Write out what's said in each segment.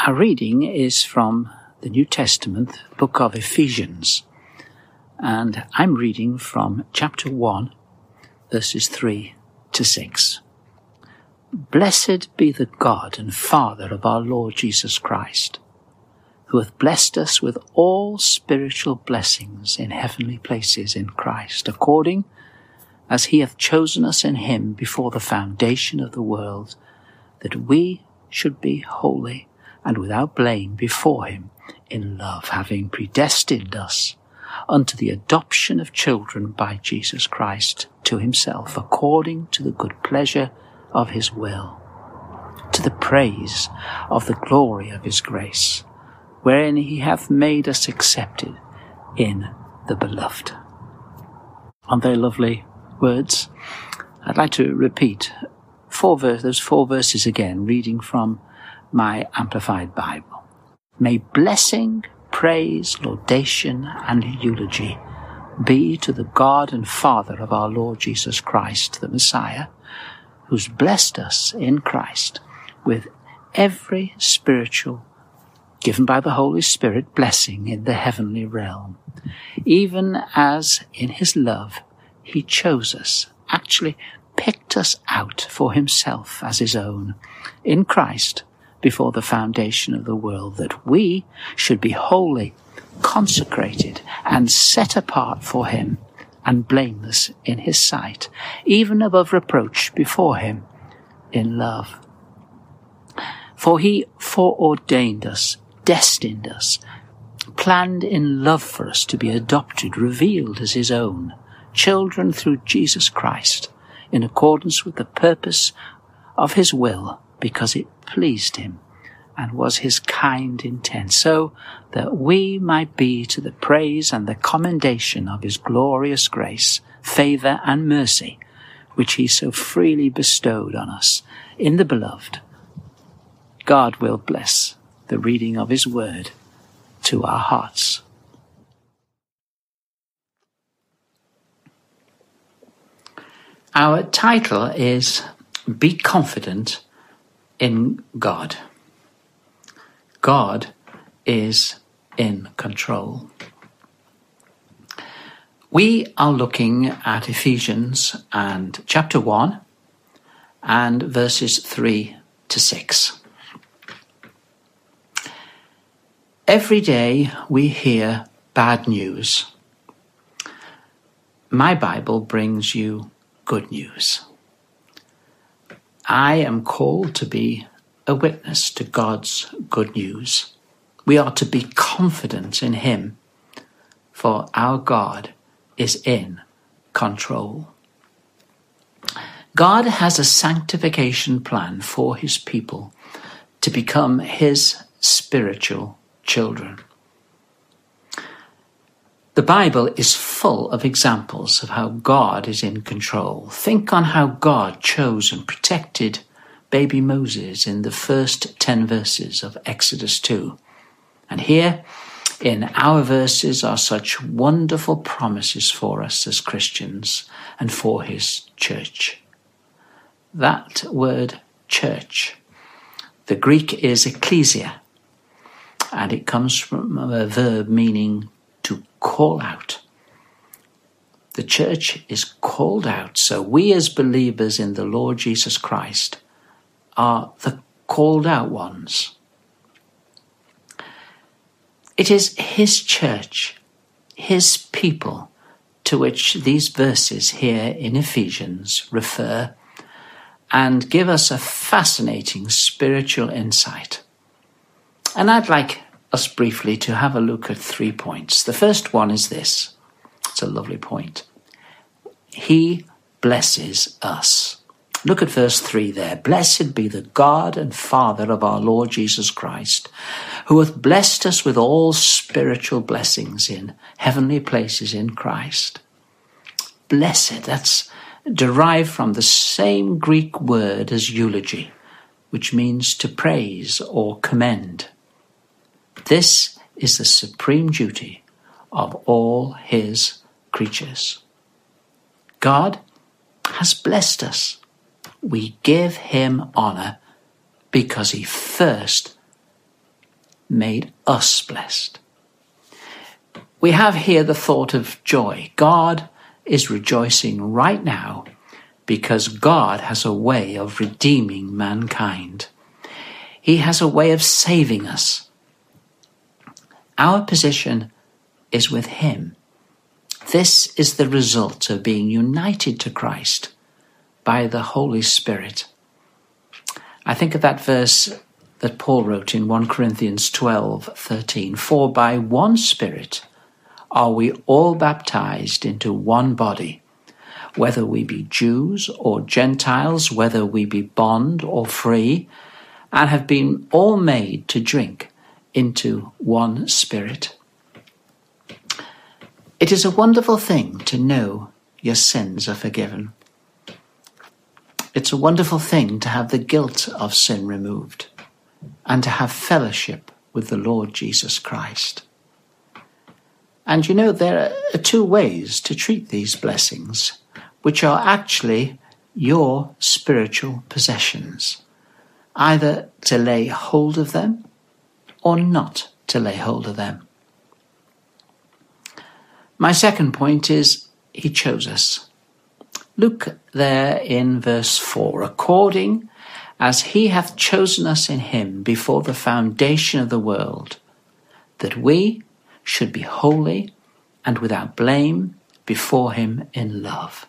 Our reading is from the New Testament, book of Ephesians, and I'm reading from chapter 1, verses 3 to 6. Blessed be the God and Father of our Lord Jesus Christ, who hath blessed us with all spiritual blessings in heavenly places in Christ, according as he hath chosen us in him before the foundation of the world, that we should be holy and without blame before him in love, having predestined us unto the adoption of children by Jesus Christ to himself, according to the good pleasure of his will, to the praise of the glory of his grace, wherein he hath made us accepted in the beloved. Aren't they lovely words? I'd like to repeat those four verses again, reading from my Amplified Bible. May blessing, praise, laudation, and eulogy be to the God and Father of our Lord Jesus Christ, the Messiah, who's blessed us in Christ with every spiritual, given by the Holy Spirit, blessing in the heavenly realm, even as in his love he chose us, actually picked us out for himself as his own, in Christ, before the foundation of the world, that we should be holy, consecrated, and set apart for him, and blameless in his sight, even above reproach before him in love. For he foreordained us, destined us, planned in love for us to be adopted, revealed as his own, children through Jesus Christ, in accordance with the purpose of his will, because it pleased him and was his kind intent, so that we might be to the praise and the commendation of his glorious grace, favour and mercy, which he so freely bestowed on us in the beloved. God will bless the reading of his word to our hearts. Our title is Be Confident in God. God is in control. We are looking at Ephesians and chapter 1 and verses 3 to 6. Every day we hear bad news. My Bible brings you good news. I am called to be a witness to God's good news. We are to be confident in him, for our God is in control. God has a sanctification plan for his people to become his spiritual children. The Bible is full of examples of how God is in control. Think on how God chose and protected baby Moses in the first 10 verses of Exodus 2. And here in our verses are such wonderful promises for us as Christians and for his church. That word church, the Greek is ecclesia, and it comes from a verb meaning to call out. The church is called out, so we as believers in the Lord Jesus Christ are the called out ones. It is his church, his people, to which these verses here in Ephesians refer and give us a fascinating spiritual insight. And I'd like us briefly to have a look at 3 points. The first one is this. It's a lovely point. He blesses us. Look at verse 3 there. Blessed be the God and Father of our Lord Jesus Christ, who hath blessed us with all spiritual blessings in heavenly places in Christ. Blessed, that's derived from the same Greek word as eulogy, which means to praise or commend. This is the supreme duty of all his creatures. God has blessed us. We give him honor because he first made us blessed. We have here the thought of joy. God is rejoicing right now because God has a way of redeeming mankind. He has a way of saving us. Our position is with him. This is the result of being united to Christ by the Holy Spirit. I think of that verse that Paul wrote in 1 Corinthians 12:13. For by one Spirit are we all baptized into one body, whether we be Jews or Gentiles, whether we be bond or free, and have been all made to drink into one Spirit. It is a wonderful thing to know your sins are forgiven. It's a wonderful thing to have the guilt of sin removed and to have fellowship with the Lord Jesus Christ. And you know, there are two ways to treat these blessings, which are actually your spiritual possessions. Either to lay hold of them or not to lay hold of them. My second point is he chose us. Look there in verse 4. According as he hath chosen us in him before the foundation of the world, that we should be holy and without blame before him in love.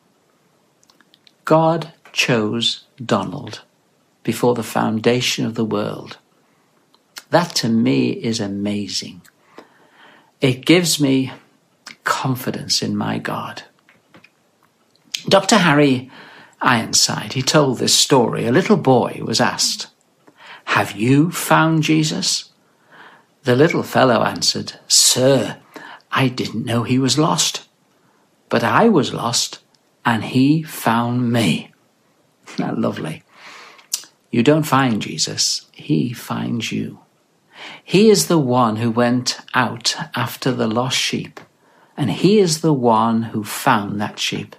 God chose Donald before the foundation of the world. That to me is amazing. It gives me confidence in my God. Dr. Harry Ironside, he told this story. A little boy was asked, "Have you found Jesus?" The little fellow answered, "Sir, I didn't know he was lost, but I was lost and he found me." Isn't that lovely? You don't find Jesus, he finds you. He is the one who went out after the lost sheep, and he is the one who found that sheep.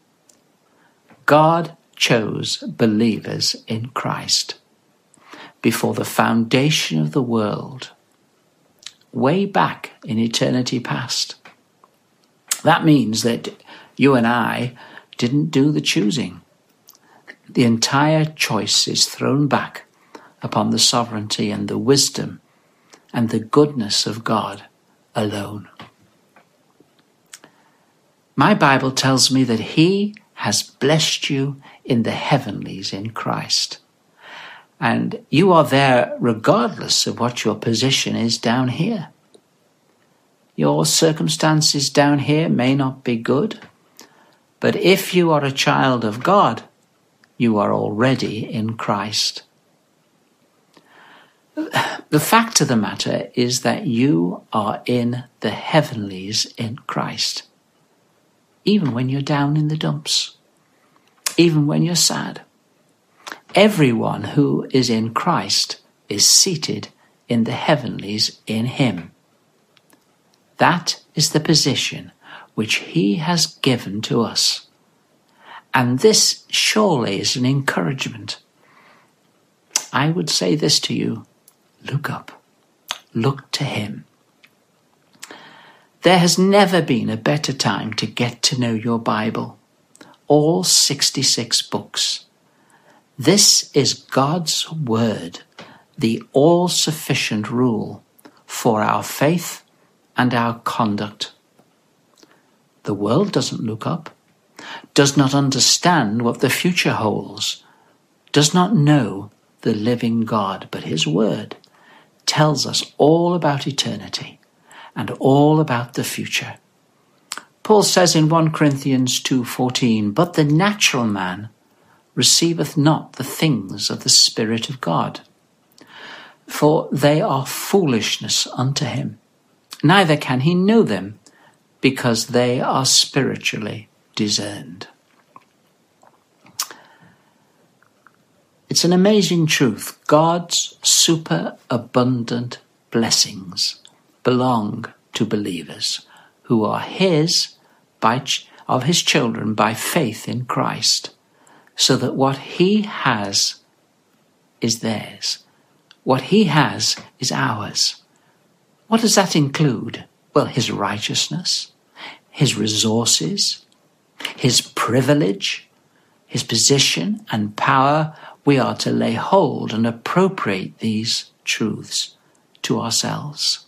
God chose believers in Christ before the foundation of the world, way back in eternity past. That means that you and I didn't do the choosing. The entire choice is thrown back upon the sovereignty and the wisdom and the goodness of God alone. My Bible tells me that he has blessed you in the heavenlies in Christ. And you are there regardless of what your position is down here. Your circumstances down here may not be good, but if you are a child of God, you are already in Christ. The fact of the matter is that you are in the heavenlies in Christ. Even when you're down in the dumps, even when you're sad. Everyone who is in Christ is seated in the heavenlies in him. That is the position which he has given to us. And this surely is an encouragement. I would say this to you: look up, look to him. There has never been a better time to get to know your Bible, all 66 books. This is God's word, the all-sufficient rule for our faith and our conduct. The world doesn't look up, does not understand what the future holds, does not know the living God, but his word tells us all about eternity and all about the future. Paul says in 1 Corinthians 2:14, "But the natural man receiveth not the things of the Spirit of God, for they are foolishness unto him, neither can he know them, because they are spiritually discerned." It's an amazing truth. God's superabundant blessings belong to believers who are of his children by faith in Christ, so that what he has is theirs. What he has is ours. What does that include? Well, his righteousness, his resources, his privilege, his position and power. We are to lay hold and appropriate these truths to ourselves.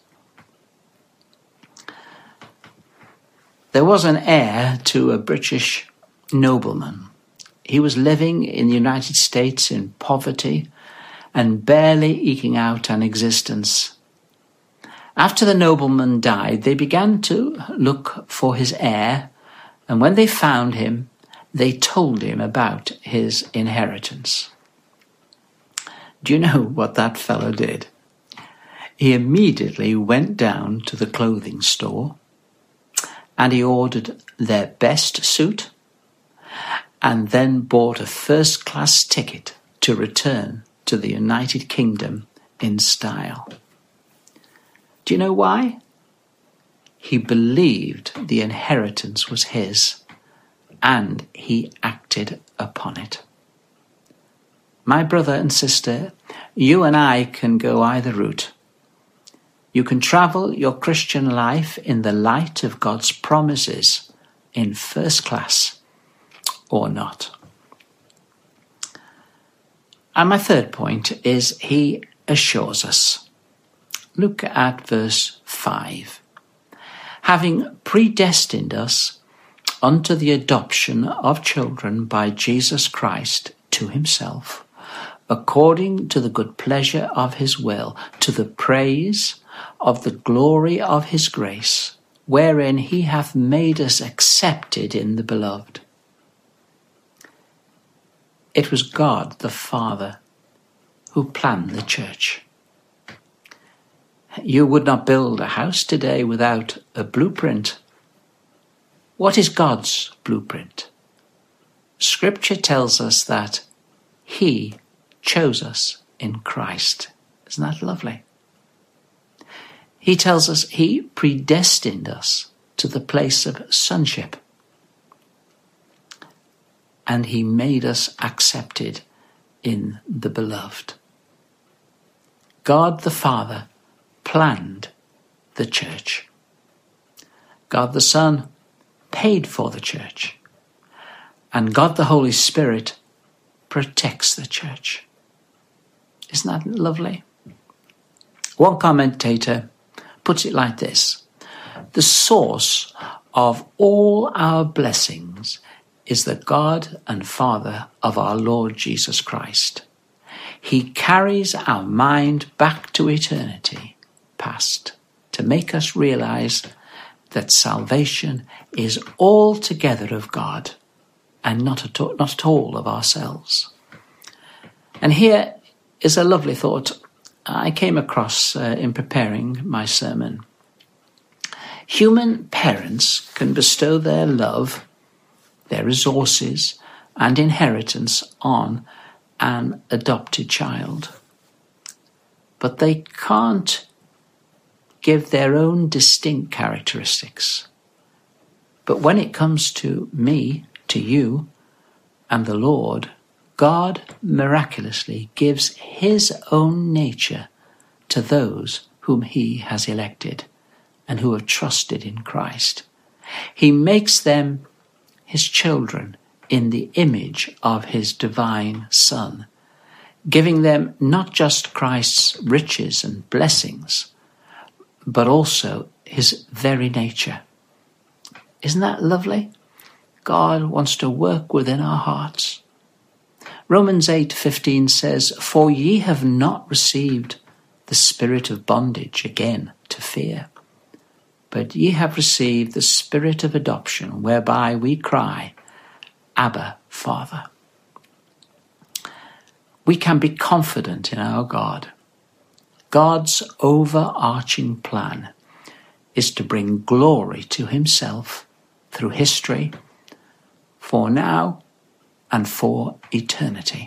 There was an heir to a British nobleman. He was living in the United States in poverty and barely eking out an existence. After the nobleman died, they began to look for his heir, and when they found him, they told him about his inheritance. Do you know what that fellow did? He immediately went down to the clothing store and he ordered their best suit and then bought a first-class ticket to return to the United Kingdom in style. Do you know why? He believed the inheritance was his, and he acted upon it. My brother and sister, you and I can go either route. You can travel your Christian life in the light of God's promises in first class or not. And my third point is he assures us. Look at verse 5. Having predestined us unto the adoption of children by Jesus Christ to himself, according to the good pleasure of his will, to the praise of the glory of his grace, wherein he hath made us accepted in the beloved. It was God the Father who planned the church. You would not build a house today without a blueprint. What is God's blueprint? Scripture tells us that he chose us in Christ. Isn't that lovely? He tells us he predestined us to the place of sonship. And he made us accepted in the beloved. God the Father planned the church. God the Son paid for the church. And God the Holy Spirit protects the church. Isn't that lovely? One commentator puts it like this: the source of all our blessings is the God and Father of our Lord Jesus Christ. He carries our mind back to eternity past to make us realize that salvation is altogether of God and not at all of ourselves. And here is a lovely thought I came across in preparing my sermon. Human parents can bestow their love, their resources, and inheritance on an adopted child. But they can't give their own distinct characteristics. But when it comes to me, to you, and the Lord, God miraculously gives his own nature to those whom he has elected and who have trusted in Christ. He makes them his children in the image of his divine Son, giving them not just Christ's riches and blessings, but also his very nature. Isn't that lovely? God wants to work within our hearts. Romans 8:15 says, "For ye have not received the spirit of bondage again to fear, but ye have received the spirit of adoption, whereby we cry, Abba, Father." We can be confident in our God. God's overarching plan is to bring glory to himself through history, for now and for eternity.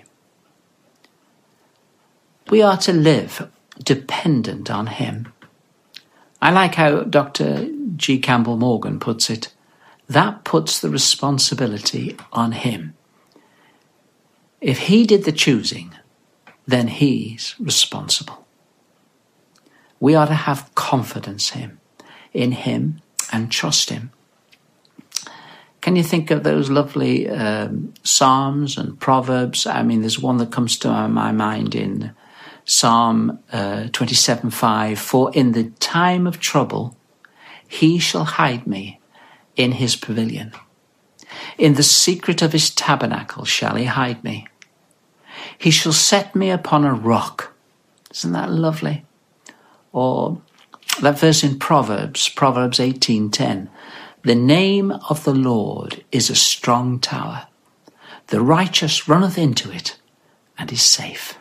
We are to live dependent on him. I like how Dr. G. Campbell Morgan puts it. That puts the responsibility on him. If he did the choosing, then he's responsible. We are to have confidence in him and trust him. Can you think of those lovely Psalms and Proverbs? I mean, there's one that comes to my mind in Psalm 27:5. For in the time of trouble, he shall hide me in his pavilion. In the secret of his tabernacle shall he hide me. He shall set me upon a rock. Isn't that lovely? Or that verse in Proverbs 18:10. The name of the Lord is a strong tower. The righteous runneth into it and is safe.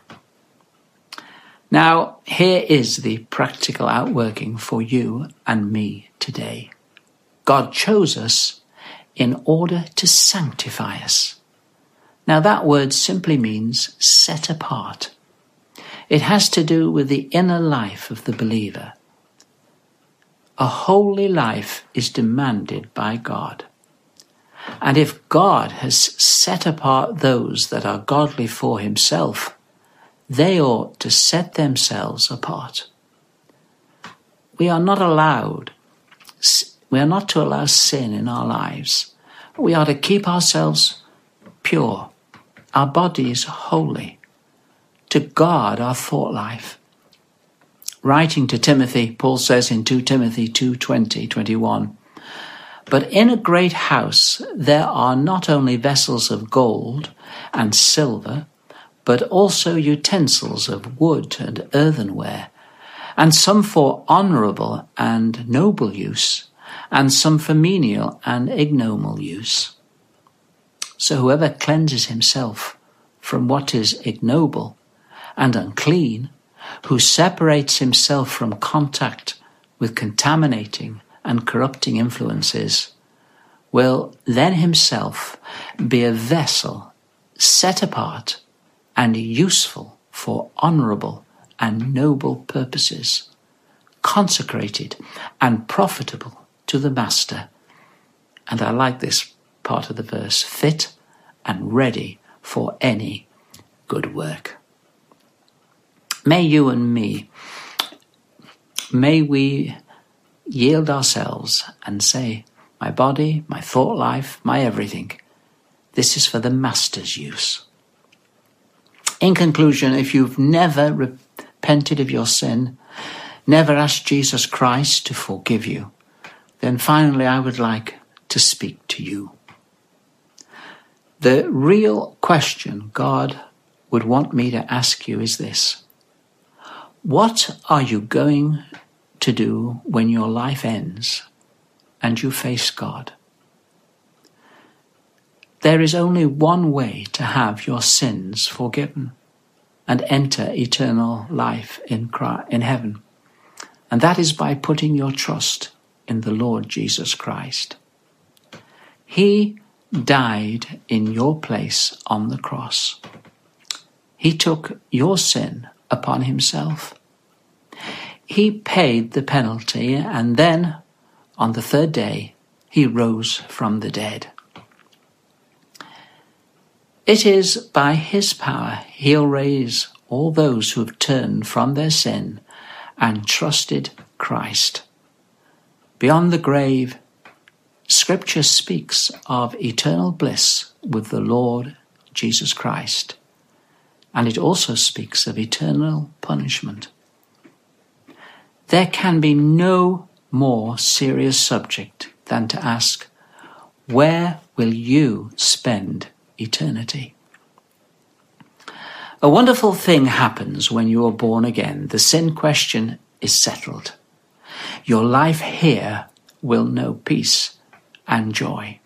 Now, here is the practical outworking for you and me today. God chose us in order to sanctify us. Now, that word simply means set apart. It has to do with the inner life of the believer. A holy life is demanded by God. And if God has set apart those that are godly for himself, they ought to set themselves apart. We are not to allow sin in our lives. We are to keep ourselves pure. Our body is holy. To guard our thought life. Writing to Timothy, Paul says in 2 Timothy 2:20-21, but in a great house there are not only vessels of gold and silver, but also utensils of wood and earthenware, and some for honourable and noble use, and some for menial and ignoble use. So whoever cleanses himself from what is ignoble and unclean, who separates himself from contact with contaminating and corrupting influences, will then himself be a vessel set apart and useful for honourable and noble purposes, consecrated and profitable to the master. And I like this part of the verse, fit and ready for any good work. May you and me, may we yield ourselves and say, my body, my thought life, my everything, this is for the master's use. In conclusion, if you've never repented of your sin, never asked Jesus Christ to forgive you, then finally I would like to speak to you. The real question God would want me to ask you is this. What are you going to do when your life ends and you face God? There is only one way to have your sins forgiven and enter eternal life in heaven, and that is by putting your trust in the Lord Jesus Christ. He died in your place on the cross. He took your sin upon himself. He paid the penalty, and then, on the third day, he rose from the dead. It is by his power he'll raise all those who have turned from their sin and trusted Christ. Beyond the grave, Scripture speaks of eternal bliss with the Lord Jesus Christ, and it also speaks of eternal punishment. There can be no more serious subject than to ask, where will you spend eternity? A wonderful thing happens when you are born again. The sin question is settled. Your life here will know peace and joy.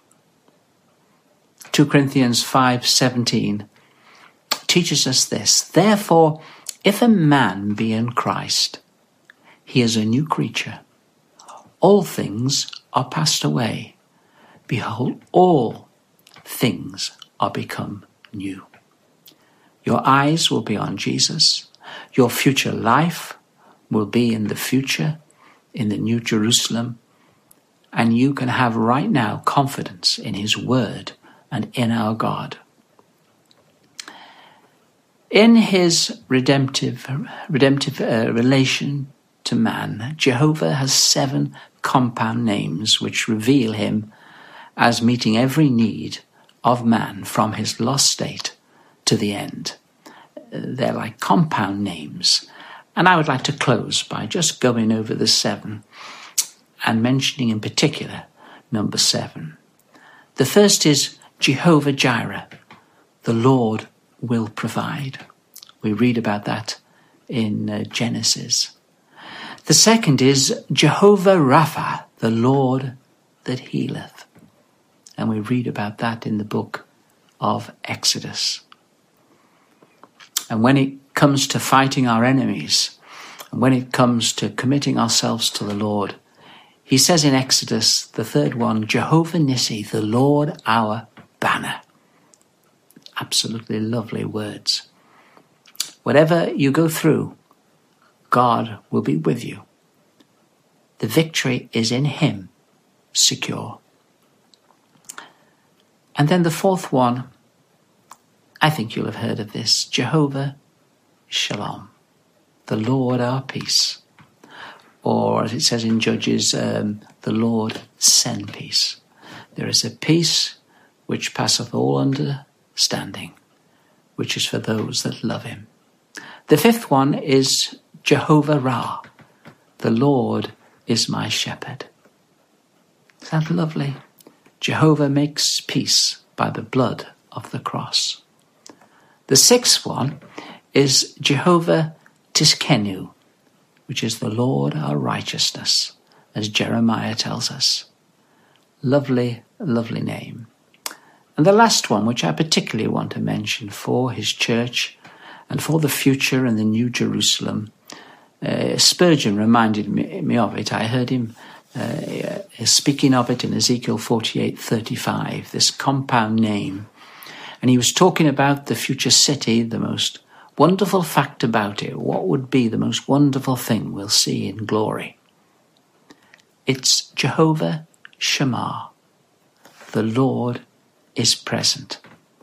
2 Corinthians 5:17 teaches us this. Therefore, if a man be in Christ, he is a new creature. All things are passed away. Behold, all things are become new. Your eyes will be on Jesus. Your future life will be in the future, in the New Jerusalem. And you can have right now confidence in his word and in our God. In his redemptive relation to man, Jehovah has 7 compound names which reveal him as meeting every need of man from his lost state to the end. They're like compound names. And I would like to close by just going over the 7 and mentioning in particular number 7. The first is Jehovah Jireh, the Lord will provide. We read about that in Genesis. The second is Jehovah Rapha, the Lord that healeth. And we read about that in the book of Exodus. And when it comes to fighting our enemies, and when it comes to committing ourselves to the Lord, he says in Exodus, the third one, Jehovah Nissi, the Lord our banner. Absolutely lovely words. Whatever you go through, God will be with you. The victory is in him, secure. And then the fourth one, I think you'll have heard of this, Jehovah Shalom, the Lord our peace. Or as it says in Judges, the Lord send peace. There is a peace which passeth all understanding, which is for those that love him. The fifth one is Jehovah Ra, the Lord is my shepherd. Isn't that lovely? Jehovah makes peace by the blood of the cross. The sixth one is Jehovah Tiskenu, which is the Lord our righteousness, as Jeremiah tells us. Lovely, lovely name. And the last one, which I particularly want to mention for his church and for the future and the New Jerusalem, Spurgeon reminded me of it. I heard him speaking of it in Ezekiel 48:35, this compound name. And he was talking about the future city, the most wonderful fact about it. What would be the most wonderful thing we'll see in glory? It's Jehovah Shammah. The Lord is present.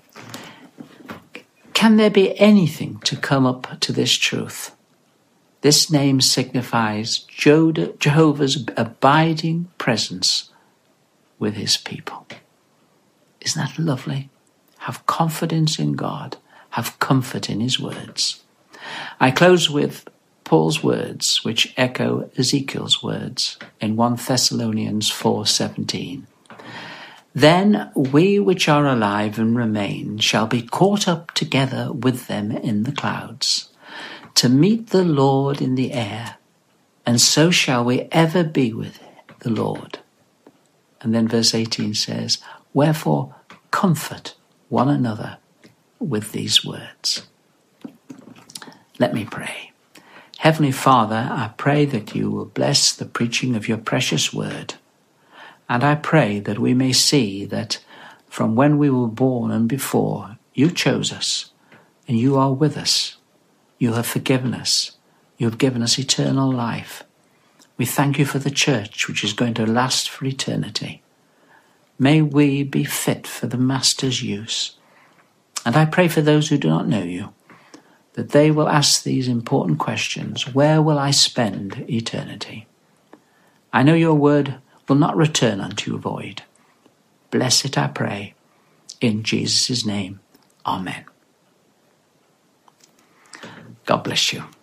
Can there be anything to come up to this truth? This name signifies Jehovah's abiding presence with his people. Isn't that lovely? Have confidence in God. Have comfort in his words. I close with Paul's words, which echo Ezekiel's words in 1 Thessalonians 4:17. Then we which are alive and remain shall be caught up together with them in the clouds, to meet the Lord in the air, and so shall we ever be with the Lord. And then verse 18 says, wherefore comfort one another with these words. Let me pray. Heavenly Father, I pray that you will bless the preaching of your precious word. And I pray that we may see that from when we were born and before, you chose us, and you are with us. You have forgiven us. You have given us eternal life. We thank you for the church, which is going to last for eternity. May we be fit for the Master's use. And I pray for those who do not know you, that they will ask these important questions. Where will I spend eternity? I know your word will not return unto you void. Bless it, I pray, in Jesus' name. Amen. God bless you.